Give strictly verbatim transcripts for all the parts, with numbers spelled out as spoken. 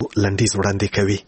لنډیز وړاندې کوي.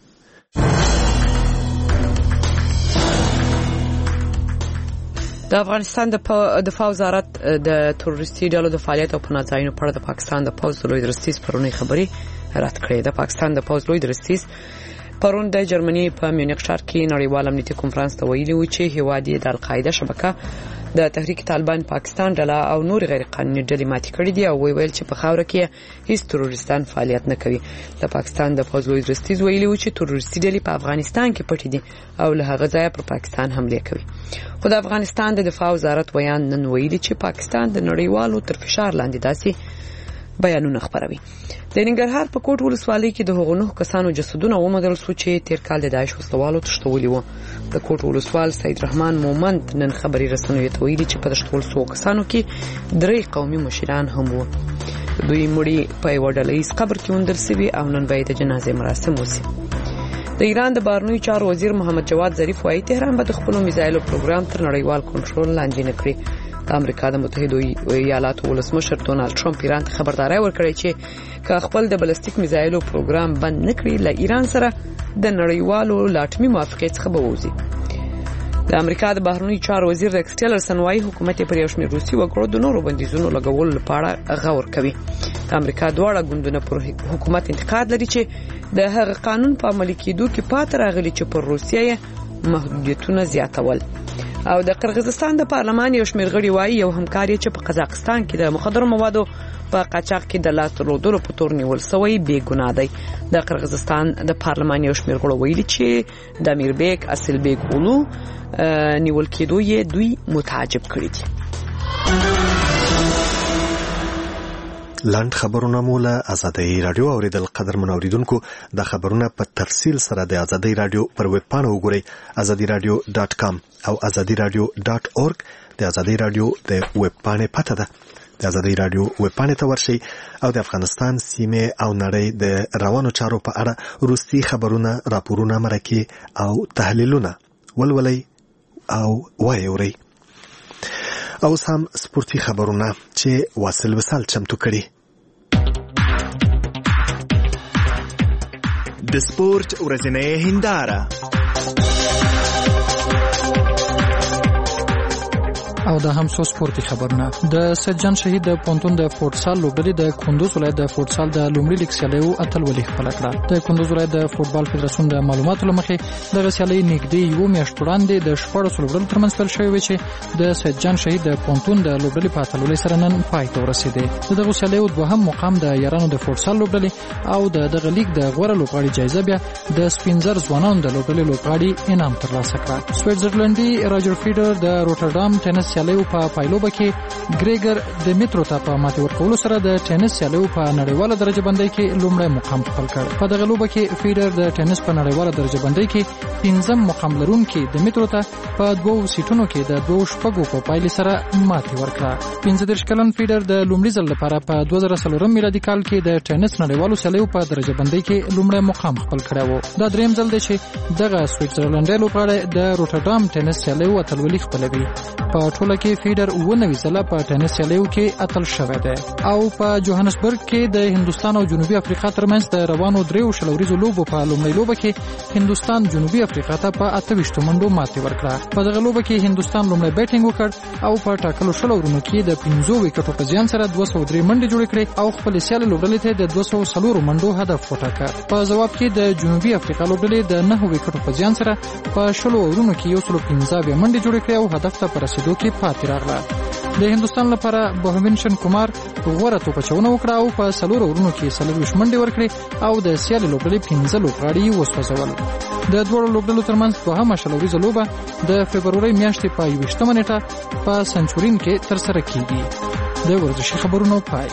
د افغانستان د دفاع وزارت د تروریستي ډلو د فعالیت او پناهځایونو په اړه د پاکستان د پوځ لوی درستیز پرونی خبري رد کړې. د پاکستان د پوځ لوی درستیز پرون د جرمني په میونخ ښار کې نړیوال امنیتي کنفرانس ته ویلي و چې هیواد د القاعده شبکه د تحریک طالبان پاکستان ډله او نور غیر قانوني ډلې ماتې کړې دي او ویل چې په خاوره کې هیڅ تروریستان فعالیت نه کوي. د پاکستان د پوځ لوی درستیز ویلي و چې تروریستي ډلې په افغانستان کې پټې دي او له هغه ځایه پر پاکستان حمله کوي. خو د افغانستان د دفاع وزارت ویان نن ویلي چې پاکستان د نړیوالو تر فشار لاندې داسې بیانونه خبروي. د ننګرهار په کوټ ولسوالۍ کې د هغو نه کسانو جسدونه وموندل شو چې تیر کال د داعش وسلوالو تښتولي وو. د کوټ ولسوال سید رحمان مومند نن خبري رسنیو ته ویلي چې په تښتول شو کسانو کې درې قومي مشران هم وو. دوی مړي په یو ډلهیز قبر کې وندل شوي او نن به د جنازې مراسم وشي. د ایران د بهرنیو چارو وزیر محمد جواد ظریف وايي تهران به د خپل میزایلو پروګرام تر نړیوال کنټرول لاندې نه کړي. د امریکا د متحده ایالاتو ولسمشر ډونالد ټرمپ ایران ته خبرداري ورکړې چې که خپل د بلستیک میزایلو پروګرام بند نکړي له ایران سره د نړیوالو لاټمي موافقت څخه به ووځي. د امریکا د بهرنیو چارو وزیر ریکس ټیلرسن وايي حکومت پر یو شمېر روسي وګړو د نورو بندیزونو لګولو لپاره غور کوي. د امریکا دواړه ګوندونه پر حکومت انتقاد لري چې د هغه قانون په عملي کېدو کې پاتې راغلي چې پر روسیه محدودیتونه زیاتول. او د قرغیزستان د پارلمان یو شمېر غړي وايي یو همکاري چې په قزاقستان کې د مخدرو موادو په قاچاق کې د لاس درلودلو په تور نیول شوی بې ګناه دی. د قرغیزستان د پارلمان یو شمېر غړو ویلي چې د امیربیک اصلبیک اولو نیول کېدو یې دوی متعجب کړي دي. لاند خبرونه مولا ازادي رادیو اوریدل قدر منوریدونکو د خبرونه په تفصیل سره د ازادي رادیو پر ویب پاڼه وګورئ ازادي رادیو ډاټ کام او ازادي رادیو ډاټ اورګ. د ازادي رادیو د ویب پاڼې پته ده. د ازادي رادیو ویب پاڼې ته ورشئ او د افغانستان سیمه او نړۍ د روانو چارو په اړه روسي خبرونه، راپورونه، مرکې او تحلیلونه ولولئ او واورئ. او سم سپورتي خبرونه چې واصل وصال چمتو کړي. د سپورت ورځنۍ هنداره او د هم څو سپورتي خبرونه. د سجن شهید د پونتون د فوټسال لوبډلې د کندوز ولایت د فوټسال د لومړي لیګ سیالیو اتلولي خپل کړه. د کندوز ولایت د فوټبال فدراسیون د معلوماتو لمخې د سیالۍ نږدې یو میاشت وړاندې د شپږ لوبډلو ترمنځ پیل شوی و چې د سجن شهید د پونتون د لوبډلې په اتلولي سره نن پای ته ورسېده. دغه سیالیو دوهم مقام د یارانو د فوټسال لوبډلې او د دغه لیګ د غوړه لوبغاړي جایزه بیا د سپینزر ځوانانو د لوبډلې لوبغاړي انعام ترلاسه کړ. سویټزرلندي راجر فیډر د روټردام ټینس سیالیو په پایلوبه کې ګریګر د میترو ته په ماتې ورکولو سره د ټینس سیالیو په نړیواله درجه بندۍ کې لومړی مقام خپل کړ. په دغه لوبه کې فیډر د ټینس په نړیواله درجه بندۍ کې پنځم مقام لرونکي د میترو ته په دوو سیټونو کې د دوه شپږو په پایلې سره ماتې ورکړه. پنځه دېرش کلن فیډر د لومړي ځل لپاره په دوه زره څلورم میلادي کال کې د ټینس نړیوالو سیالیو په درجه بندۍ کې لومړی مقام خپل کړی و. دا دریم ځل دی چې دغه سویټزرلنډي لوبغاړی د روټردام ټینس سیالیو اتلولي خپلوي. په ټوله کې فیډر اووه نوي ځله په ټینس سیالیو کې اتل شوی دی. او په جوهانسبرګ کې د هندوستان او جنوبي افریقا ترمنځ د روانو دریو شلوریزو لوبو په لومړۍ لوبه کې هندوستان جنوبي افریقا ته په اته ویشت منډو ماتې ورکړه. په دغه لوبه کې هندوستان لومړی بیټینګ وکړ او په ټاکلو شلو ورونو کې د پنځو وکټو په زیان سره دوه سوه درې منډې جوړې کړې او خپل سیالي لوبډلې ته د دوه سوه څلور منډو هدف وټاکه. په جواب کې د جنوبي افریقا لوبډلې د نهه وکټو په زیان سره په شلو ورونو کې یو سل پنځه منډې جوړې کړې او هدف ته په رسیدو کې پاتې راغله. د هندوستان لپاره بهوینشن کمار غوره توپچونه وکړه او په څلور ورونو کې څلوېښت منډې ورکړې او د سیالي لوبډلې پنځه لوبغاړي وسوځول. د دواړو لوبډلو ترمنځ دوهمه شلوریزه لوبه د فبرورۍ میاشتې په یوویشتمه نیټه په سنچورین کې ترسره کیږي. د ورزشي خبرونو پای.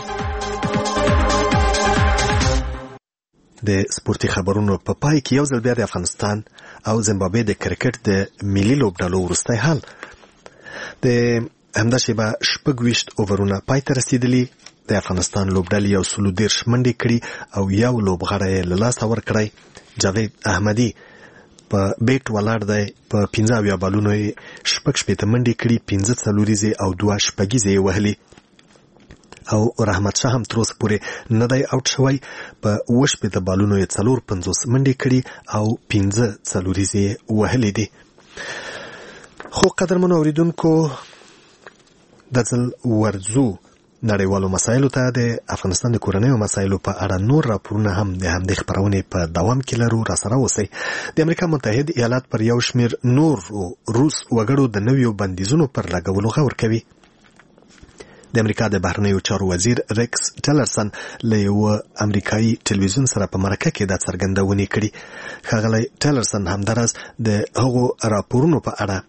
د سپورتي خبرونو په پا پای کې یو ځل بیا د افغانستان او زیمبابوې د کرکټ د ملي لوبډلو وروستی حال. د همدا شیبه شپږ ویشت اوورونه پای ته رسیدلي. د افغانستان لوبډلې یو سلو دېرش منډې کړي او یو لوبغاړی یې له لاسه ورکړی. جاوید احمدي په بیټ ولاړ دی. په پنځه اویا بالونو یې شپږ شپېته منډې کړي، پنځه څلوریزې او دوه شپږیزې یې وهلي. او رحمت شاه هم تر اوسه پورې نه دی اوټ شوی. په اوه شپېته بالونو یې څلور پنځوس منډې کړي او پنځه څلوریزې یې وهلې دي. خو قدرمنو اورېدونکو د ځل ورځو نړیوالو مسایلو ته د افغانستان د کورنیو مسایلو په اړه نور راپورونه هم د همدې خپرونې په دوام کې لرو. راسره اوسئ. د امریکا متحد ایالات پر یو شمېر نور روس وګړو د نویو بندیزونو پر لګولو غور کوي. د امریکا د بهرنیو چارو وزیر ریکس ټیلرسن له یوه امریکایي ټلویزیون سره په مرکه کې دا څرګندونې کړي. ښاغلی ټیلرسن همداراز د هغو راپورونو په اړه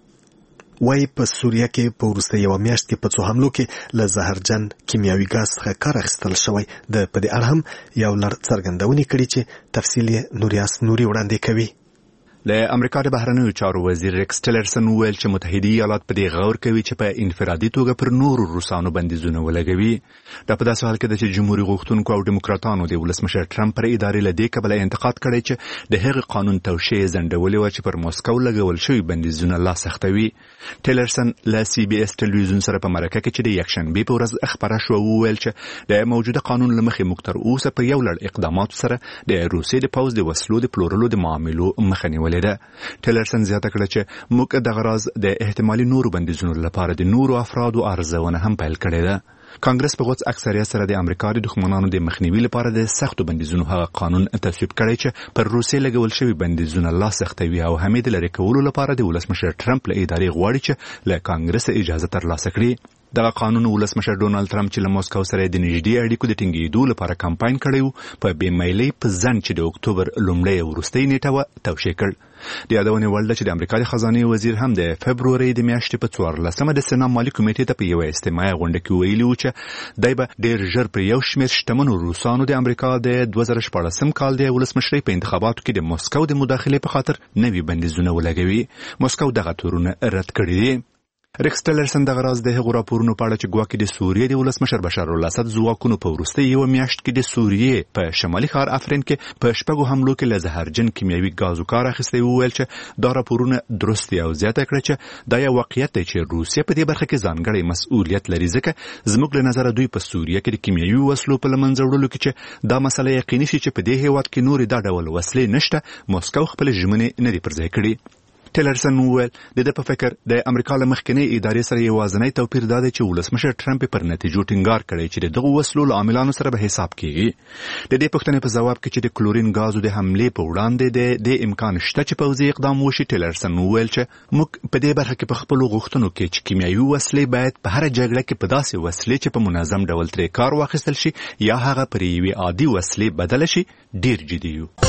وایي په سوریه کې په وروستۍ یوه میاشت کې په څو حملو کې له زهرجن کیمیاوي ګاز څخه کار اخیستل شوی. د په دې اړه هم یو لړ څرګندونې کړي چې تفصیل یې نوریاس نوري وړاندې کوي. له امریکا د بهرنیو چارو وزیر ریکس ټیلرسن وویل چې متحده ایالات په دې غور کوي چې په انفرادي توګه پر نورو روسانو بندیزونه ولګوي. دا په داسې حال کې ده چې جمهوریت غوښتونکو او ډیموکراتانو د ولسمشر ټرمپ پر ادارې له دې کبله انتقاد کړی چې د هغې قانون توشیح یې ځنډولې وه چې پر موسکو لګول شوي بندیزونه لا سختوي. ټیلرسن له سی بي اس ټلویزیون سره په مرکه کې چې د یکشنبې په ورځ خپره شوه وویل چې د موجوده قانون له مخې موږ تر اوسه په یو لړ اقداماتو سره د روسیې د پوځ د وسلو د پلورلو د معاملو مخه نیولې ده. ټیلرسن زیاته کړه چې موږ دغه راز د احتمالي نورو بندیزونو لپاره د نورو افرادو ارزونه هم پیل کړې ده. کانګرس په غوڅ اکثریت سره د امریکا د دښمنانو د مخنیوي لپاره د سختو بندیزونو هغه قانون تصویب کړی چې پر روسیې لګول شوي بندیزونه لا سختوي او هم د لرې کولو لپاره د ولسمشر ټرمپ له ادارې غواړي چې له کانګرس اجازه ترلاسه کړي. دغه قانون ولسمشر ډونالد ټرمپ چې له موسکو سره د نږدې اړیکو د ټینګېدو لپاره کمپاین کړی و په بې میلۍ په ځنډ چې د اکتوبر لومړۍ او وروستۍ نیټه وه توشیح کړ. د یادونې وړ ده چې د امریکا د خزانې وزیر هم د فبرورۍ د میاشتې په څوارلسمه د سنا مالي کمیټې ته په یوه اجتماعي غونډه کې ویلي و چې دی به ډېر ژر پر یو شمېر شتمنو روسانو د امریکا د دوه زره شپاړسم کال د ولسمشرۍ په انتخاباتو کې د موسکو د مداخلې په خاطر نوي بندیزونه ولګوي. موسکو دغه تورونه رد کړي دي. ریکس ټیلرسن دغه راز د هغو راپورونو په اړه چې ګواکې د سوریې د ولسمشر بشار الاسد ځواکونو په وروستۍ یوه میاشت کې د سوریې په شمالي ښار افرین کې په شپږو حملو کې له زهرجن کیمیاوي ګازو کار اخیستی وویل چې دا راپورونه درست دي او زیاته کړه چې دا یو واقعیت دی چې روسیه په دې برخه کې ځانګړی مسؤلیت لري ځکه زموږ له نظره دوی په سوریه کې د کیمیاوي وسلو په له منځه وړلو کې چې دا مسله یقیني شي چې په دې هېواد کې نورې دا ډول وسلې نشته موسکو خپلې ژمنې نه دي پر ځای کړي. ټیلرسن وویل د ده په فکر د امریکا له مخکنۍ ادارې سره یوازینی توپیر دا دی چې ولسمشر ټرمپ پر نتیجو ټینګار کړی چې د دغو وسلو له عاملانو سره به حساب کیږي. د دې پوښتنې په ځواب کې چې د کلورین ګازو د حملې په وړاندې د دې امکان شته چې پوځي اقدام وشي ټیلرسن وویل چې موږ په دې برخه کې په خپلو غوښتنو کې چې کیمیاوي وسلې باید په هره جګړه کې په داسې وسلې چې په منظم ډول ترې کار واخیستل شي یا هغه پر یوې عادي وسلې بدله شي ډېر جدي یو.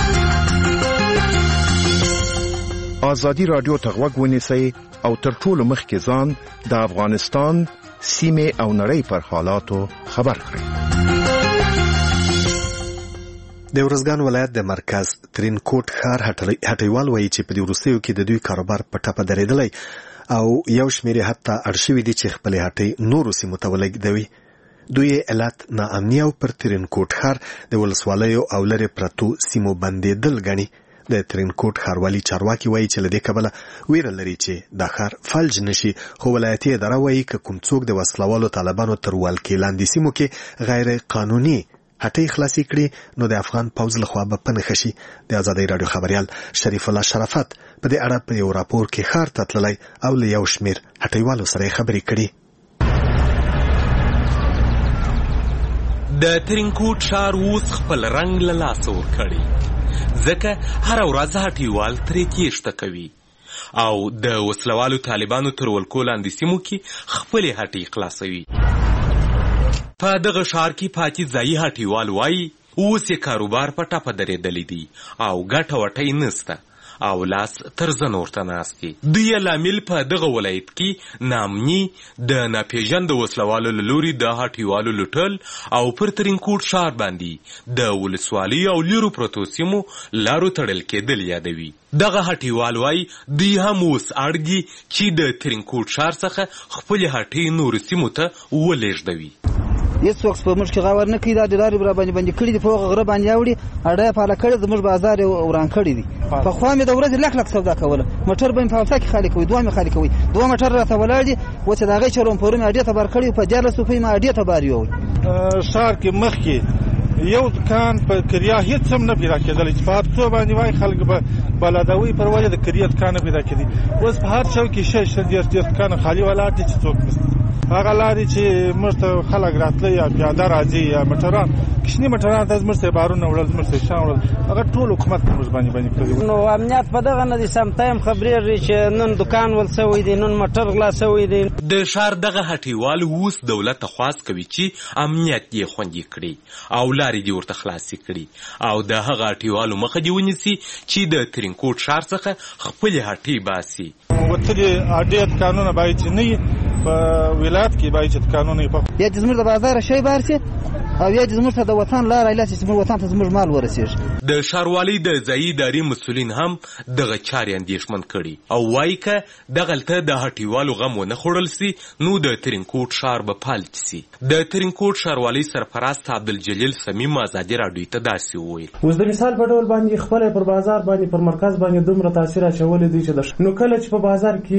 آزادی رادیو ته غوږ ونیسئ او تر ټولو مخکې ځان د افغانستان سیمې او نړۍ پر حالاتو خبر کړئ. د ورځګان ولایت د مرکز ترینکوټ ښار هټیوال وایي چې په دې وروستیو کې د دوی کاروبار په ټپه درېدلی او یو شمېر یې حتی اړ شوي دي چې خپلې هټۍ نورو سیمو ته ولېږدوي. دوی علت ناامني او پر ترینکوټ ښار د ولسوالیو او لرې پرتو سیمو بندېدل ګڼي. د ترینکوټ ښاروالي چارواکي وایي چې له دې کبله ویره لري چې دا ښار فلج نشي، خو ولایتي اداره وایي که کوم څوک د وسلوالو طالبانو تر ولکې لاندې سیمو کې غیر قانوني هټۍ خلاصې کړي نو د افغان پوځ لخوا به په نښه شي. د ازادۍ راډیو خبریال شریف الله شرافت په دې اړه په یو راپور کې ښار ته تللی او له یو شمېر هټیوالو سره یې خبرې کړي. د ترینکوټ ښار اوس خپل رنګ له لاسه ورکړی ځکه هر ورځ هټیوال ترې تیښته کوي او د وسلوالو طالبانو تر ولکو لاندې سیمو کې خپلې هټۍ خلاصوي. په دغه ښار کې پاتې ځایي هټیوال وایي اوس یې کاروبار په ټپه درېدلی دی او ګټه وټۍ نسته او لاس تر زنو ورته ناست دي. دوی یې لامل په دغه ولایت کې ناامني د ناپېژانده وسلوالو له لوري د هټیوالو لوټل او پر ترینکوټ ښار باندې د ولسوالۍ او لیرو پرتو سیمو لارو تړل کېدل یادوي. دغه هټیوال وایي دوی هم اوس اړ دي چې د ترینکوټ ښار څخه خپلې هټۍ نورو سیمو ته ولېږدوي. هیڅ څوک په موږ کې غاور نه کوي. دا ډلارې را باندې باندې کړي دي، په هغه غره باندې اوړي اړه فعال کړي، زموږ بازار وران کړي دي. په خوا مې د ورځې لک لک سودا کوله، موټر به مې په هفته کې خالي کوي، دوه مې خالي کوي، دوه موټر راته ولاړ دي. اوس د هغې چلوم پورې مې اډې ته بار کړي، په دیارلس روپۍ مې اډې ته بار یووړ. ښار کې مخکې یو دکان په کریا هیڅ هم نه پیدا کېدلی چې په هر څو باندې وایي خلک به بلدوي پر وجه د کریا دکان نه پیدا کېدي. اوس په هر چوک کې شل شل دېرش دېرش دکان خالي ولاړ دي چې څوک نشته. هغه لارې چې موږ ته خلک راتله یا پیاده راځي یا موټران کشني موټران ته زموږ ته بارونه وړل، زموږ ته شیان وړل، هغه ټول حکومت په موږ باندې باندې کړي. نو امنیت په دغه نه دي سم ټایم خبرېږي چې نن دکان ول سوی دی، نن موټر غلا سوی دی. د ښار دغه هټیوال اوس دولت ته خواست کوي چې امنیت یې خوندي کړي او لارې دې ورته خلاصې کړي او د هغه هټیوالو مخه دې ونیسي چې د ترینکوټ ښار څخه خپلې هټۍ باسي. وتلې اډې دکانونه باید چې نه وي په ولایت کې، باید چې دکانونه یې یا چې زموږ د بازار شی بار شي او یا چې زموږ ته د وطن لاره ایله چې زموږ وطن ته زموږ مال ورسېږي. د ښاروالۍ د ځایي ادارې مسؤلین هم دغه چارې اندېښمن کړي او وایي که دغلته د هټیوالو غم ونه خوړل سي نو د ترینکوټ ښار به فلج سي. د ترینکوټ ښاروالۍ سرپرست عبدالجلیل صمیم ازادي راډیو ته داسې وویل: اوس د مثال په ډول باندې خپل پر بازار باندې پر مرکز باندې دومره تاثیر اچولی دی چې نو کله چې په بازار کې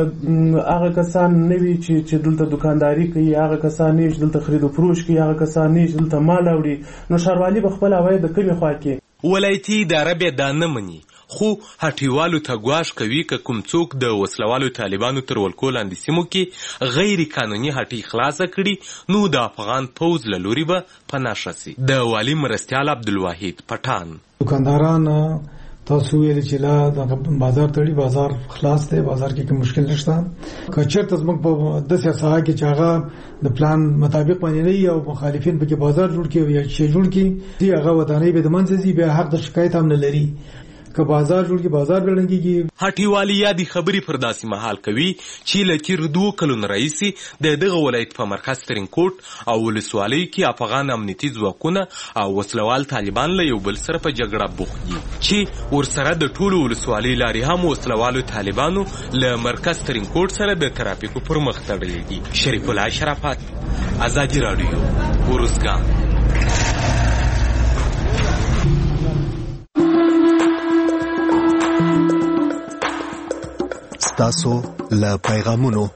هغه کسان نه وي چې چې دلته دکانداري کوي، هغه کسان نه چې دلته خرید او فروش کوي، هغه کسان نه چې دلته مال اوري، نو ښاروالي به خپل عواید د کومې خوا کې ولایتي اداره بیا دا نه مني، خو هټیوالو ته ګواښ کوي که کوم څوک د وسلوالو طالبانو تر ولکو لاندې سیمو کې غیر قانوني هټۍ خلاصه کړي نو د افغان پوځ له لوري به پناه شي. د والي مرستیال عبدالواحد پټان: دکانداران تاسو ویل چې لا د بازار تړي، بازار خلاص دی، بازار کې کوم مشکل نشته. که چېرته زموږ په داسې ساحه کې چې هغه د پلان مطابق باندې نه وي او مخالفین پکې بازار جوړ کړي یا شی جوړ کړي، هغه ودانۍ به د منځه ځي، بیا حق د شکایت هم نه لري. که بازار جوړ کی بازار بلنګيږي. هټیوالي یادې خبرې پر داسې مهال کوي چې له تیر دوه کلونو راهیسې د دغه ولایت په مرکز ترینکوټ او ولسوالۍ کې افغان امنیتي ځواکونه او وسلوال طالبان له یو بل سره په جګړه بوخت دي چې ورسره د ټولو ولسوالۍ لارې هم وسلوالو طالبانو له مرکز ترینکوټ سره د ترافیکو پر مخ تړلې دي. شریف الله شرافت، ازادي راډیو، ورسګان. تاسو له پیغامونو.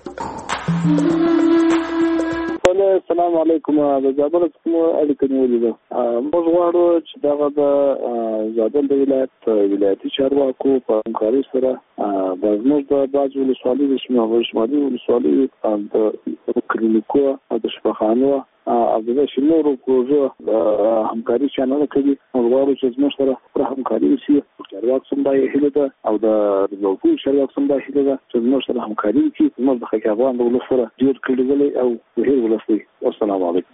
السلام علیکم. د زابل څخه اړیکه نیولې ده. موږ غواړو چې دغه د زابل د ولایت ولایتي چارواکو په همکارۍ سره د زموږ د بعض ولسوالۍ د شمالي ولسوالۍ د کلینیکو او د شفاخانو او د شنورو پروژو همکاري چانل کوي. موږ غواړو چې زموږ سره پر همکاري وشي. چارواک سم دا هیله ده او د لوکو چارواک سم دا هیله ده چې زموږ سره همکاري وکړي. زموږ د خلک افغان د ولس سره ډېر کلیدلې او هیر ولسي. السلام علیکم.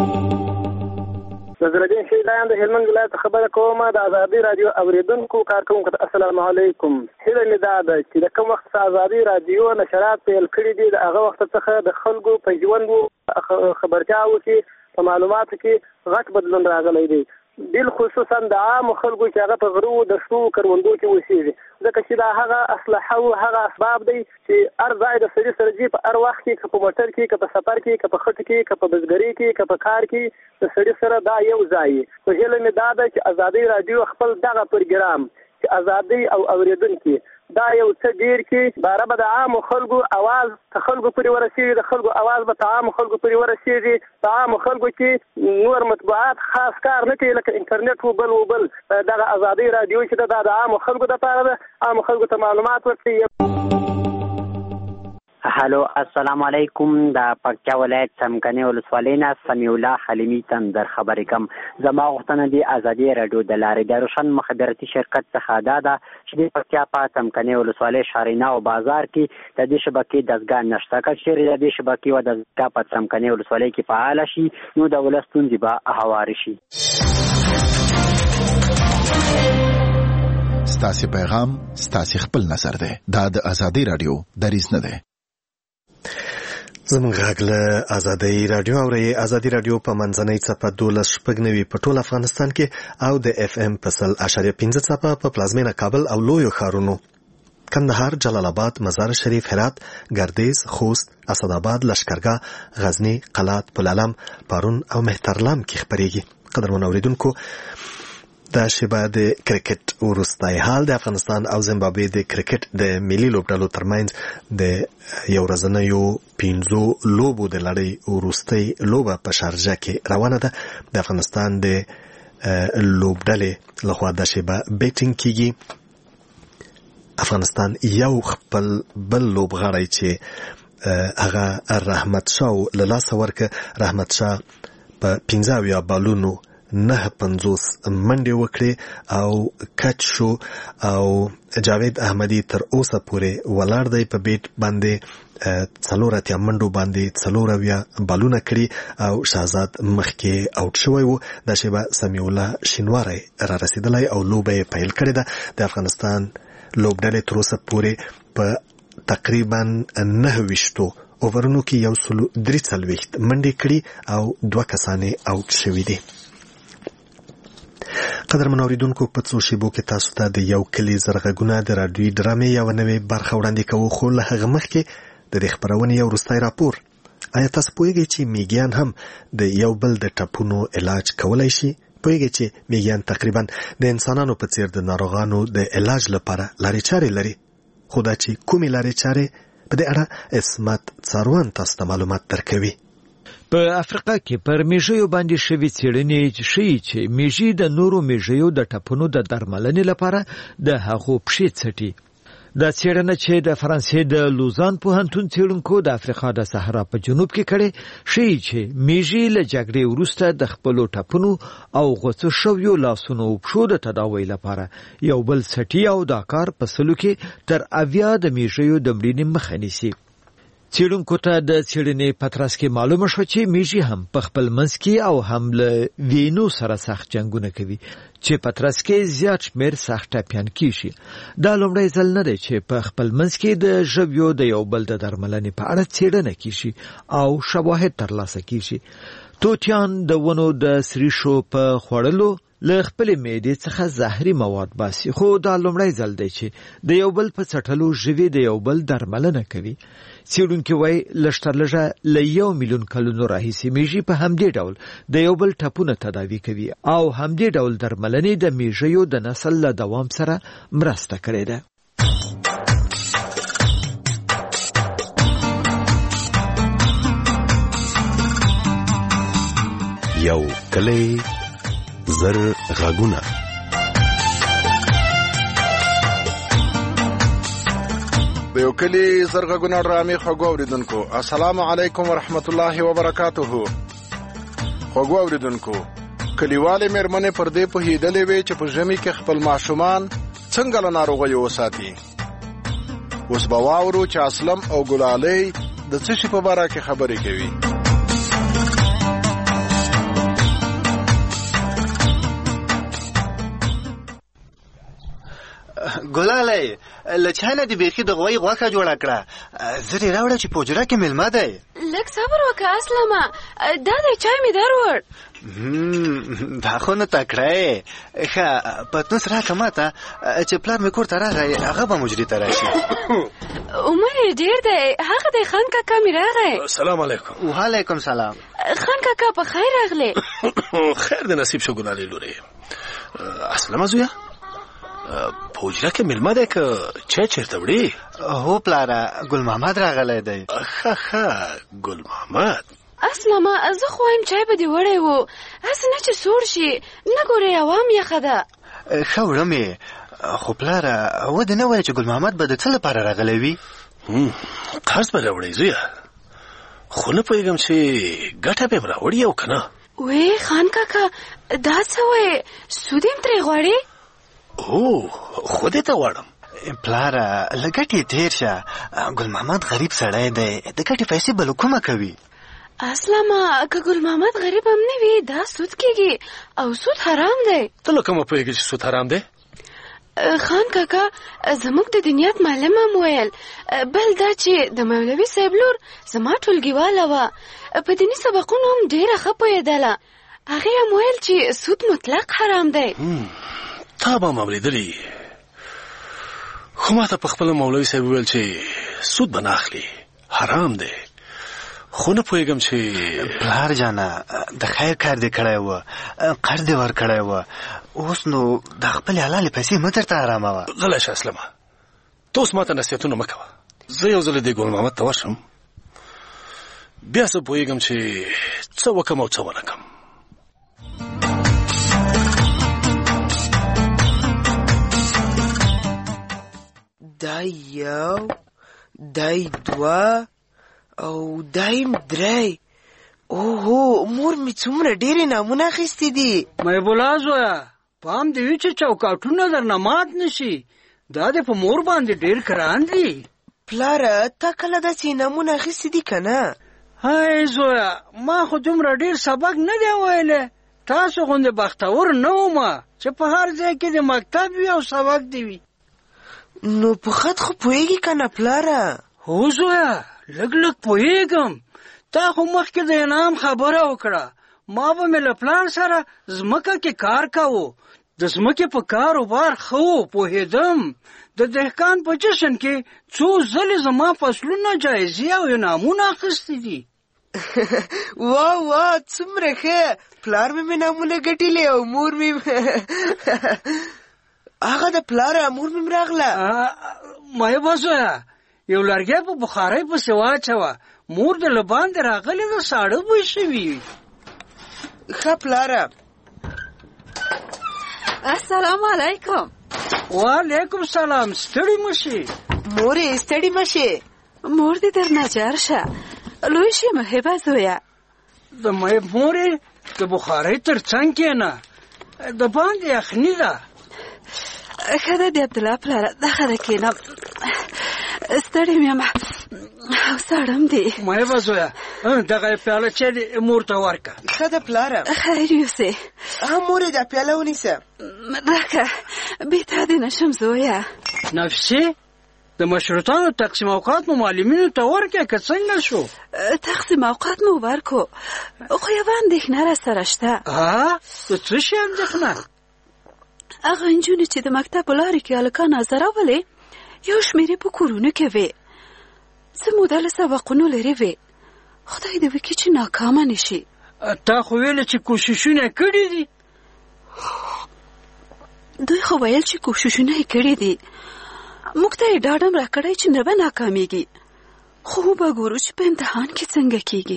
نظرالدین شیدان د هلمند ولایت خبره کوم. د ازادي رادیو اوریدونکو کارکونکو ته السلام علیکم. هیله مې دا ده چې د کوم وخت ازادي رادیو نشرات پیل کړي دي د هغه وخت څخه د خلکو په ژوند خبرتیاو کې په معلوماتو کې غټ بدلون راغلی دی، بل خصوصا د عام خلکو چې هغه په غرو د شتو کروندو کې اوسېږي، ځکه چې دا هغه اسلحه او هغه اسباب دی چې هر ځای د سړي سره ځي، په هر وخت کې که په موټر کې که په سفر کې که په خټ کې که په بزګرۍ کې که په کار کې د سړي سره دا یو ځای. خو هیله مې دا ده چې ازادي راډیو خپل دغه پروګرام چې ازادي او اوریدونکي دا یو څه ډیر کې باره به د عامو خلکو اواز ته خلکو پورې ورسېږي، د خلکو اواز به ته عامو خلکو پورې ورسېږي. په عامو خلکو کې نور مطبوعات خاص کار نه کوي لکه انټرنیټ و بل و بل. دغه ازادي راډیو چې دا د عامو خلکو دپاره ده، عامو خلکو ته معلومات ورکوي. هلو السلام علیکم. د پکتیا ولایت څمکني ولسوالۍ نه سمیع الله حلیمي تندر خبرې کوم. زما غوښتنه د ازادي راډیو د لارې د روشن مخابراتي شرکت څخه دا ده چې د پکتیا په څمکني ولسوالۍ شارینا او بازار کې د دې شبکې دستګاه نشته. که چیرې د دې شبکې و دستګاه په څمکني ولسوالۍ کې فعاله شي نو د ولس ستونزې به هوارې شي. ستاسې پیغام ستاسې خپل نظر دی. دا د ازادي راډیو دریځ نه دی. زموږ غږ له ازادي راډیو اورئ. ازادي راډیو په منځنۍ څپه دولس شپږ نوي په ټول افغانستان کې او د اف ام په سل اشاریه پنځه څپه په پلازمینه کابل او لویو ښارونو کندهار، جلال آباد، مزار شریف، هرات، گردیز، خوست، اسداباد، لشکرګاه، غزنی، قلات، بولعلم، پارون او مهترلام کې خبرېږي. قدرمن اوریدونکو، دا شیبه د کرکټ وروستی حال د افغانستان او زیمبابوې د کرکټ د ملي لوبډلو ترمنځ د یو ورځنیو پنځو لوبو د لړۍ وروستۍ لوبه په شارجه کې روانه ده. د افغانستان د لوبډلې لخوا دا شیبه بیټینګ کیږي. افغانستان یو خپل بل لوبغاړی چې هغه رحمت شاه له لاسه ورکه. رحمت شاه په پنځه اویا بالونو نه پنځوس منډې وکړې او کچ شو او جاوید احمدي تر اوسه پورې ولاړ دی په بیټ باندې څلور اتیا منډو باندې څلور اویا بالونه کړي او شهزاد مخکې اوټ شوی و. دا شیبه سمیع الله شینواری را رسېدلی او لوبه یې پیل کړې ده. د افغانستان لوبډلې تر اوسه پورې په تقریبا نهه ویشتو اوورونو کې یو سلو درې څلوېښت منډې کړي او دوه کسان یې اوټ شوي دي. قدرمن اوریدونکو، په څو شیبو کې تاسو ته د یو کلي زرغږونه د راډیوي ډرامې یوه نوې برخه وړاندې کوو، خو له هغه مخکې د دې خپرونې یو وروستی راپور. آیا تاسو پوهېږئ چې میږیان هم د یو بل د ټپونو علاج کولی شي؟ پوهېږئ چې میږیان تقریبا د انسانانو په څېر د ناروغانو د علاج لپاره لارې چارې لري. خو دا چې کومې لارې چارې، په دې اړه عصمت څاروان تاسو ته معلومات درکوي. په افریقا کې پر میږیو باندې شوي څېړنې ښیي چې میږي د نورو میږیو د ټپونو د درملنې لپاره د هغو پښې څټي. دا څېړنه چې د فرانسې د لوزان پوهنتون څېړونکو د افریقا د صحرا په جنوب کې کړې، ښیي چې میږي له جګړې وروسته د خپلو ټپونو او غوڅه شویو لاسونو او پښو د تداوی لپاره یو بل څټي او دا کار په سلو کې تر اویا د میږیو د مړینې مخه نیسي. څېړونکو ته د څېړنې په ترڅ کې معلومه شوه چې میږي هم په خپل منځ کې او هم له وینو سره سخت جنګونه کوي چې په ترڅ کې زیات شمېر سخت ټپیان کیږي. دا لومړی ځل نه دی چې په خپل منځ کې د ژویو د یو بل د درملنې په اړه څېړنه کیږي او شواهد ترلاسه کیږي. توتیان د ونو د سریښو په خوړلو له خپلې معدې څخه زهري مواد باسي، خو دا لومړی ځل دی چې د یو بل په څټلو ژوي د یو بل درملنه کوي. څېړونکي وایي لږ تر لږه له یو میلیون کلونو راهیسې میږي په همدې ډول د یو بل ټپونه تداوي کوي او همدې ډول درملنې د میږیو د نسل له دوام سره مرسته کړې ده. یو کلی زر غږونه. د یو کلی زرغږونه ډرامې خوږو اوریدونکو، السلام علیکم ورحمت الله وبرکاته. خوږو اوریدونکو، کلیوالې مېرمنې پر دې پوهېدلې وې چې په ژمي کې خپل ماشومان څنګه له ناروغیو وساتي. اوس به واورو چې اسلم او ګلالۍ د څه شي په باره کې خبرې کوي. ګلالۍ، له چا نه دې بیخي د غوی غوښه جوړه کړه؟ زه دې راوړه چې په حجره کې میلمه دی. لږ صبر وکړه اسلمه، دا دی چای مې دروړ. دا خو نه تکړه یې. ښه پتنوس راکړه ماته چې پلار مې کور ته راغی، هغه به مجري ته راشي. عمر یې ډېر دی. هغه دی خان کاکا مې راغی. السلام علیکم. وعلیکم سلام. خان کاکا په خیر راغلی. خیر د نصیب شو ګلالۍ لورې. اسلمه زویه، په حجره کې میلمه دی که چای چېرته وړي؟ هو پلاره، ګل محمد راغلی دی. ښه ښه ګل محمد. اسلمه، زه خو وایم چای به دې وړی و، هسې نه چې سوړ شي. نه ګورې هوا م یخه ده. ښه وړم یې، خو پلاره ودې نه وایه چې ګل محمد به د څه لپاره راغلی وي؟ قرض به راوړی زویه، خو نه پوهېږم چې ګټه به یې راوړي او که نه. وې خان کاکا، دا څه وایې؟ سود یې م ترې غواړې؟ او خو دې ته غواړم. پلاره له ګټې تېر شه، ګل محمد غریب سړی دی، د ګټې پیسې به له کومه کوي؟ اسلامه، که ګل محمد غریب هم نه وي، دا سود کېږي او سود حرام دی. ته له کومه پوهېږې چې سود حرام دی؟ خان کاکا، زموږ د دنیات معلم هم ویل، بل دا چې د مولوي صاحب لور زما ټولګیواله وه، په دیني سبقونو هم ډېره ښه پوهېدله. هغې هم ویل چې سود مطلق حرام دی. تا به هم اورېدلي، خو ما ته په خپل مولوي صاحب ویل چې سود به نه اخلي، حرام دی. خو نه پوهېږم چې پلار جانه د خیر کار دې کړی و، قرض دې ورکړی و، اوس نو د خپلې حلالې پیسې مه درته اراموه. غلی شه اسلمه، ته اوس ما ته نصیحتونه مه کوه. زه یو ځل دې ګل محمد ته ورشم، بیا زه پوهېږم چې څه وکړم او څه ونه کړم. دا یو، دا دوه او دایم درې. اوهو مور مې څومره ډېرې نامونه اخیستې دي. محبولا زویه، پام دې وي چې چوکاټونه درنه مات نه شي. دا دې په مور باندې ډېر ګران دي. پلاره تا کله داسې نامونه اخیستې دي که نه؟ هی زویه، ما خو دومره ډېر سبق نه دی ویلی. تاسو غوندې بختور نه ومه چې په هر ځای کې د مکتب وي او سبق دې وي. نو په خط خو پوهېږي که نه پلاره؟ هو زویه، لږ لږ پوهېږم. تا خو مخکې د انعام خبره وکړه. ما به مې له پلار سره ځمکه کې کار کوو. د ځمکې په کاروبار ښه و، پوهېدم. د دهقان په جشن کې څو ځلې زما فصلونه جایزې او انعامونه اخیستي دي. وا وا څومره ښه. پلار مې مې نامونه ګټلې او مور مې هغه د پلاره مور مې راغله. مایبه زویه، یو لرګی په بخارۍ پسې واچوه. مور د له باندې راغلې ده، ساړه بوی شوي. ښه پلاره. السلام علیکم. وعلیکم سلام. ستړي مه شي. مورې ستړي مه شي. مور دې درنه جار شه. لوی شي محبه زویه. د مایب مورې د بخارۍ تر څنګ کښېنه، د باندې یخني ده. ښه ده د عبدالله پلاره، دغه ده کښېنم. ستړی مې یم او ساړه دي. مایبه زویه، دغه پیاله چې دې مور ته ورکړه. ښه ده پلاره. خیر یوسې. ها مورې دا پیاله ونیسه. راکړه، بې تا دې نشم زویه. نفسې، د مشروطانو تقسیم اوقات مو معلمینو ته ورکړه که څنګه شو؟ تقسیم اوقات مو ورکړو، خو یوه اندېښنه راسره شته. ها؟ د څه شي اندېښنه؟ هغه نجونې چې د مکتب په لارې کې هلکان ازارولې، یو شمېرې په کورونو کې وې. څه موده له سبقونو لرې وې. خدای دې وکړي چې ناکامه نه شي. تا خو ویله چې کوششونه یې کړي دي. دوی خو ویل چې کوششونه یې کړي دي. موږ ته یې ډاډ هم راکړی چې نه به ناکامېږي. خو به ګورو چې په امتحان کې څنګه کېږي.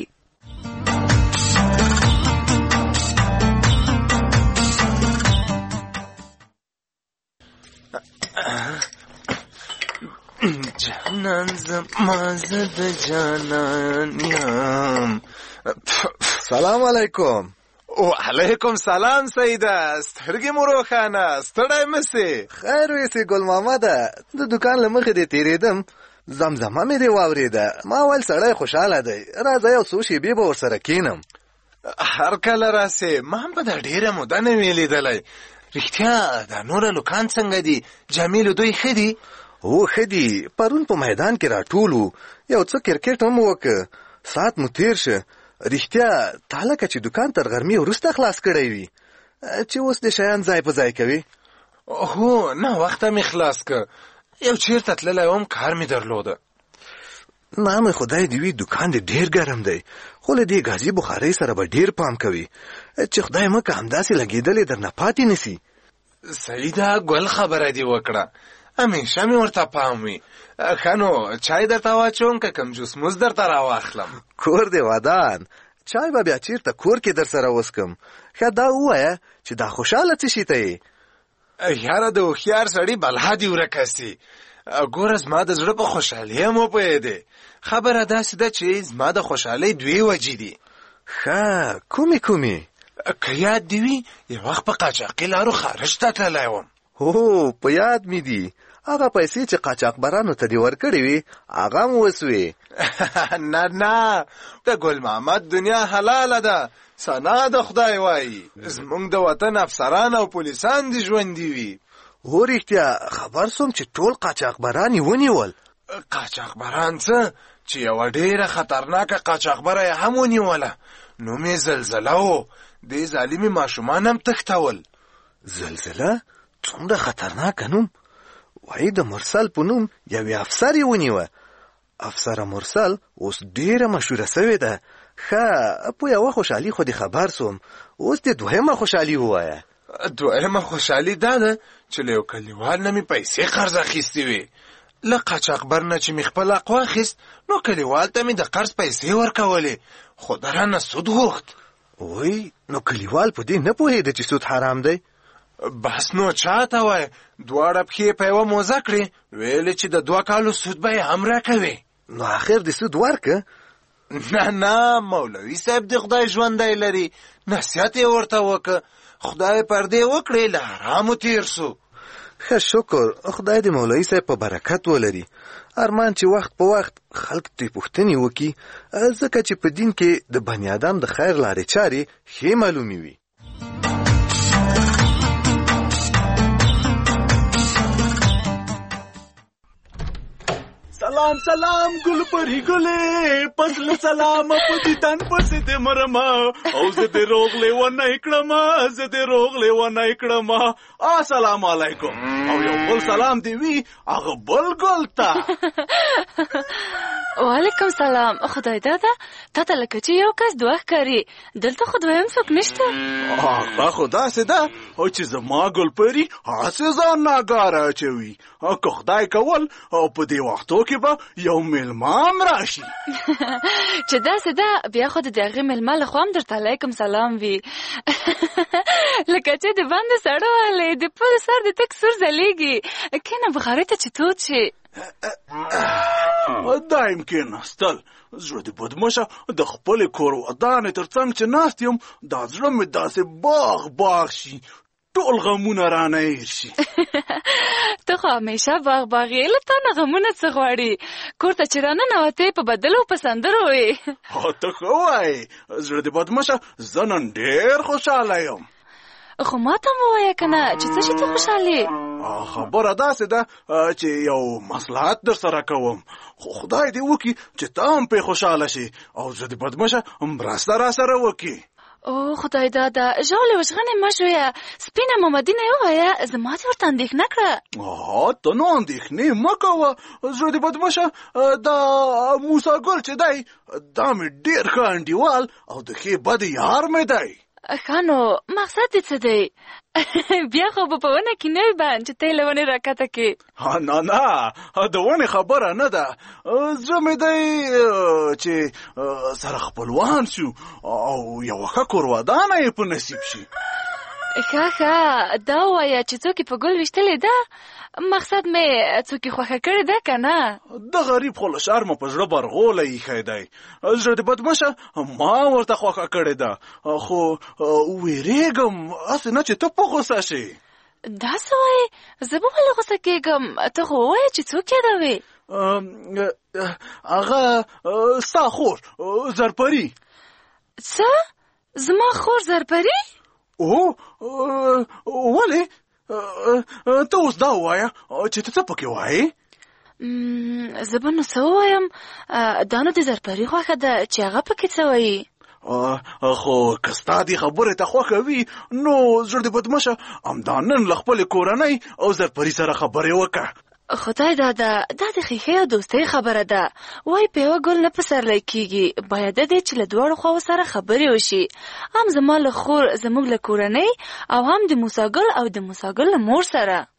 جانان زما زه د جانان یم. سلام علیکم. وعلیکم سلام سیده. سترګې مو روښانه، ستړی مه سې. خیر ویسې ګل محمده، د دکان له مخې دې تېرېدم، زمزمه مې دې واورېده. ما ویل سړی خوشحاله دی، راځه یو څو شېبې به ورسره کښېنم. هر کله راسې، ما هم به دا ډېره موده نه وې لیدلی. رښتیا دا نور هلکان څنګه دي؟ جمیلو دوی ښه دي؟ هو ښه دي. پرون په میدان کې راټول وو، یو څه کرکټ هم وکړه، ساعت مو تېر شه. رښتیا تا لکه چې دکان تر غرمې وروسته خلاص کړی وي، چې اوس د شیان ځای په ځای کوي. هو نه وخته مې خلاص کړ. یو چیرته تللی وم، کار مې درلوده. نام خدای دې وي دکان دې ډېر ګرم دی، خو له دې ګازي بخارۍ سره به ډېر پام کوي چې خدای مکه همداسې لګېدلې درنه پاتې نسي. سیده ګل خبره دې وکړه، همیشه مې ورته پام وي. ښه نو چای درته واچوم که کوم جوس موس درته راواخلم؟ کور دې ودان، چای به بیا چیرته کور کې در سره وسکم. ښه دا ووایه چې دا خوشحاله څه شي ته یې؟ یاره د هوښیار سړي بلا دې ورکه سي. ګوره زما د زړه په خوشحالي هم وپوهېدې. خبره داسې ده چې زما د خوشحالۍ دوې وجې دي. ښه کومې کومې؟ که یاد دې وي یو وخت په قاچاقي لارو خارج ته تللی وم. هو په یاد مې دي. هغه پیسې چې قاچاقبرانو ته دې ورکړې وي هغه هم وسوې. نه نه، د ګل محمد دنیا حلاله ده، ثنا د خدای وایي. زموږ د وطن افسران او پولیسان دې ژوندي وي. هو رښتیا خبر سوم چې ټول قاچاقبران یې ونیول. قاچاقبران څه چې یوه ډېره خطرناکه قاچاقبره یې هم ونیوله. نوم یې زلزله و. دې ظالمې ماشومان هم تښتول. زلزله؟ څومره خطرناکه نوم. وای د مرسل په نوم یو افسر یې ونیوه. افسر مرسل اوس ډیره مشهوره سوې ده. ښه په یوه خوشحالي خو دې خبر سوم، اوس دې دوهمه خوشحالي ووایه. دوهمه خوشحالي دا ده چې له یو کلیوال نه مې پیسې قرض اخیستې وې. له قاچاقبر نه چې مې خپل حق واخیست نو کلیوال ته مې د قرض پیسې ورکولې، خو د رانه سود غوښت. وای نو کلیوال په دې نه پوهېده چې سود حرام دی؟ بس نو چاته وای، دواړه پښې په یوه موزه کړې، ویلې چې د دوه کالو سود به یې هم راکوي. نو آخر دې سود ورکه؟ نه نه، مولوي صاحب د خدای ژوندی لري، نصیحت یې ورته وکړه، خدای پردې وکړې، له حرامو تیر سو. ښه شکر، خدای دې مولوي صاحب په برکت ولري. ارمان چې وخت په وخت خلک ترې پوښتنې وکړي، ځکه چې په دین کې د بني ادم د خیر لارې چارې ښې معلومې وي. سلام سلام ګل پری ګلې، پسله سلام په دې تن پسې دې مرما، او زه دې روغ لیونی کړم، زه دې روغ لیونی کړم. السلام علیکم. او یو بل سلام دی وی هغه بل ګل ته. وعلیکم سلام. خدای دادا تا ته لکه چې یو کس دوه ښکاري، دلته خو دویم څوک نشته. هغه خو داسې ده او چې زما ګل پری هسې ځان ناګاره اچوي، که خدای کول او په دې وختو کې به یو میلمه هم راشي. چې داسې ده بیا خو د هغې میلمه له خوا هم درته علیکم سلام وي. لکه چې د باندې سړه والی د پل سر د تک سور ځلیږي. کینه بخارۍ ته چې تود شي. دایم کېناستل، زړه دې بدمشه د خپلې کور ودانې تر څنګ چې ناست یم دا زړه مې داسې باغ باغ شي، ټول غمونه رانه هېر شي. ته خو همیشه باغ باغ یې، له تا نه غمونه څه غواړي؟ کور ته چې راننوتې په بدلو په سندرو وې. ته ښه وایې، زړه دې بدمشه زه نن ډېر خوشحاله یم. خو ما ته مو وایه که نه چې څه شي ته خوشحالې؟ خبره داسې ده چې یو مصلحت در سره کوم، خو خدای دې وکړي چې ته هم پرې خوشحاله شي او زه دې بدمشه مرسته را سره وکړي. او خدای دادا ژاولې وژغنې مه ژویه، سپینه مامدینه یې ووایه، زما دې ورته اندېښنه کړه. ته نو اندېښنې مه کوه، زړه دې بدمشه دا موسی ګل چې دی دا مې ډېر ښه انډیوال او د ښې بدې یار مې دی. ښه نو مقصد دې څه دی؟ بیا خو به په ونه کې نه وي بند چې ته یې له ونې راکته کې. نه نه، د ونې خبره نه ده، زړه مې دی چې سره خپلوان شو او یوه ښه کور ودانه یې په نصیب شي. ښه ښه دا ووایه چې څوک یې په ګل ویشتلې ده، مقصد مې څوک یې خوښه کړې ده که نه؟ د غریب خو له شرمه په زړه برغولی ایښی دی، زړه دې بدمشه ما ورته خوښه کړې ده، خو ویرېږم هسې نه چې ته په غوسه شې. دا څه وایې؟ زه به ولې غوسه کېږم؟ ته خو ووایه چې څوک یادوې؟ هغه ستا خور زرپري. څه؟ زما خور زرپري؟ او ولې؟ ته اوس دا ووایه چې ته څه پکې وایې؟ زه به نو څه ووایم؟ دا نو د زرپري خوښه ده چې هغه پکې څه وایي. خو که ستا دې خبرې ته خوښه وي نو زړه دې بدمشه همدا نن له خپلې کورنۍ او زرپري سره خبرې وکړه. خدای دادا دا د ښیښې او دوستۍ خبره ده، وای په یوه ګل نه پسرلی کېږي، باید دی چې له دواړو خواو سره خبرې وشي، هم زما له خور زموږ له کورنۍ او هم د موسی ګل او د موسی ګل له مور سره.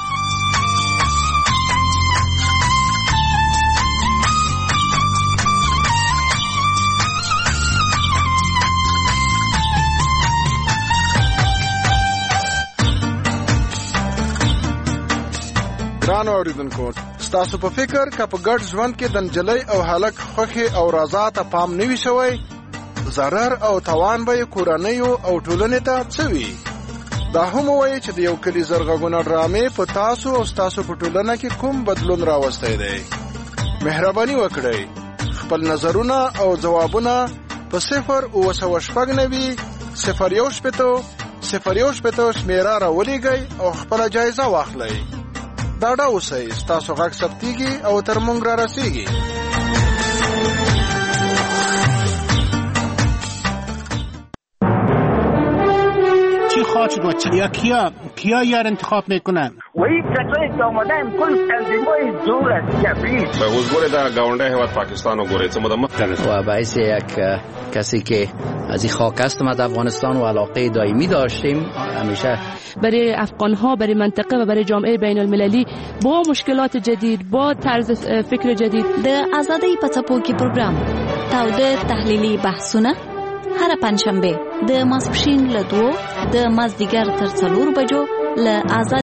ګرانو اوریدونکو، ستاسو په فکر که په ګډ ژوند کې د نجلۍ او هلک خوښې او رضا ته پام نه وي شوی، ضرر او تاوان به یې کورنیو او ټولنې ته څه وي؟ دا هم ووایي چې د یو کلي زرغږونه ډرامې په تاسو او ستاسو په ټولنه کې کوم بدلون راوستی دی. مهرباني وکړئ خپل نظرونه او ځوابونه په صفر اوه سوه شپږ نوي صفر یو شپېته صفر یو شپېته شمېره راولېږئ او خپله جایزه واخلئ. ډاډه اوسئ، ستاسو غږ ثبتېږي او تر موږ را رسېږي. چی خواهد شد و کیا کیا کیا یار انتخاب میکنن؟ ويكتب اومدن كل تنظیم‌های دور از جبری به حضور در گاونده هیواد پاکستان و گوریت مدمق و باعث یک کسی که از این خاک است ما در افغانستان و علاقه دائمی داشتیم همیشه برای افغان‌ها برای منطقه و برای جامعه بین المللی با مشکلات جدید با طرز فکر جدید د آزادۍ په څپو کې پروګرام تاوده تحلیلي بحثونه هر پنځشنبه د ماسپښین له دوو د مازدیګر تر څلور بجو له آزاد